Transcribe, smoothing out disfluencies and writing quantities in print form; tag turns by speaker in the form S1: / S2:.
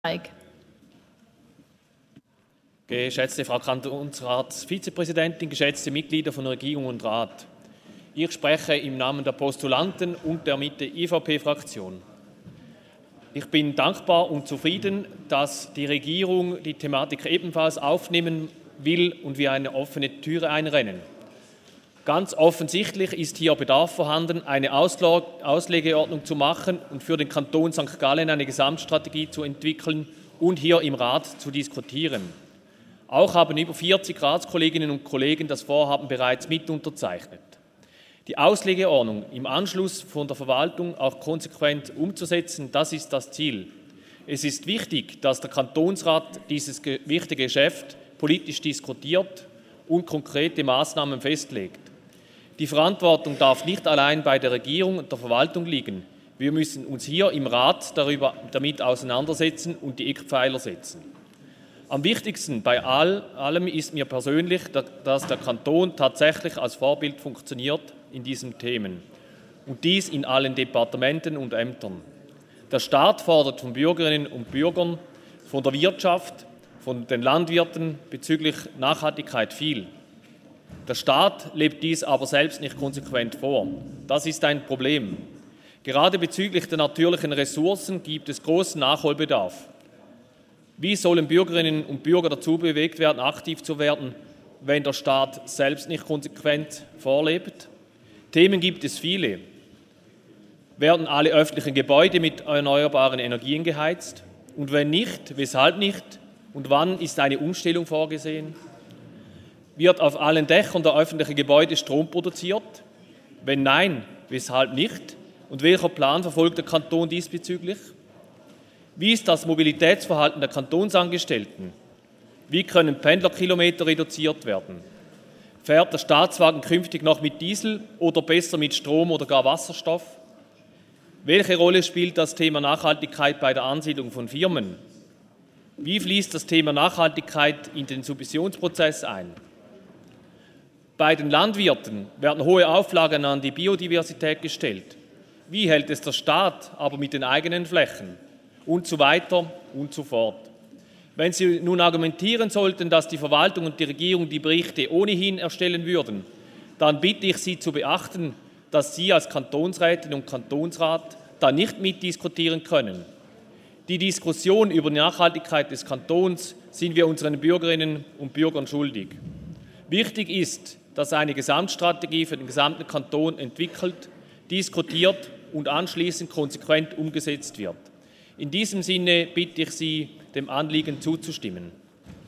S1: Geschätzte Frau Kantonsratsvizepräsidentin, geschätzte Mitglieder von Regierung und Rat. Ich spreche im Namen der Postulanten und der Mitte-IVP-Fraktion. Ich bin dankbar und zufrieden, dass die Regierung die Thematik ebenfalls aufnehmen will und wir eine offene Türe einrennen. Ganz offensichtlich ist hier Bedarf vorhanden, eine Auslegeordnung zu machen und für den Kanton St. Gallen eine Gesamtstrategie zu entwickeln und hier im Rat zu diskutieren. Auch haben über 40 Ratskolleginnen und Kollegen das Vorhaben bereits mitunterzeichnet. Die Auslegeordnung im Anschluss von der Verwaltung auch konsequent umzusetzen, das ist das Ziel. Es ist wichtig, dass der Kantonsrat dieses wichtige Geschäft politisch diskutiert und konkrete Maßnahmen festlegt. Die Verantwortung darf nicht allein bei der Regierung und der Verwaltung liegen. Wir müssen uns hier im Rat damit auseinandersetzen und die Eckpfeiler setzen. Am wichtigsten bei allem ist mir persönlich, dass der Kanton tatsächlich als Vorbild funktioniert in diesen Themen. Und dies in allen Departementen und Ämtern. Der Staat fordert von Bürgerinnen und Bürgern, von der Wirtschaft, von den Landwirten bezüglich Nachhaltigkeit viel. Der Staat lebt dies aber selbst nicht konsequent vor. Das ist ein Problem. Gerade bezüglich der natürlichen Ressourcen gibt es großen Nachholbedarf. Wie sollen Bürgerinnen und Bürger dazu bewegt werden, aktiv zu werden, wenn der Staat selbst nicht konsequent vorlebt? Themen gibt es viele. Werden alle öffentlichen Gebäude mit erneuerbaren Energien geheizt? Und wenn nicht, weshalb nicht? Und wann ist eine Umstellung vorgesehen? Wird auf allen Dächern der öffentlichen Gebäude Strom produziert? Wenn nein, weshalb nicht? Und welcher Plan verfolgt der Kanton diesbezüglich? Wie ist das Mobilitätsverhalten der Kantonsangestellten? Wie können Pendlerkilometer reduziert werden? Fährt der Staatswagen künftig noch mit Diesel oder besser mit Strom oder gar Wasserstoff? Welche Rolle spielt das Thema Nachhaltigkeit bei der Ansiedlung von Firmen? Wie fließt das Thema Nachhaltigkeit in den Subventionsprozess ein? Bei den Landwirten werden hohe Auflagen an die Biodiversität gestellt. Wie hält es der Staat aber mit den eigenen Flächen? Und so weiter und so fort. Wenn Sie nun argumentieren sollten, dass die Verwaltung und die Regierung die Berichte ohnehin erstellen würden, dann bitte ich Sie zu beachten, dass Sie als Kantonsrätin und Kantonsrat da nicht mitdiskutieren können. Die Diskussion über die Nachhaltigkeit des Kantons sind wir unseren Bürgerinnen und Bürgern schuldig. Wichtig ist, dass eine Gesamtstrategie für den gesamten Kanton entwickelt, diskutiert und anschließend konsequent umgesetzt wird. In diesem Sinne bitte ich Sie, dem Anliegen zuzustimmen.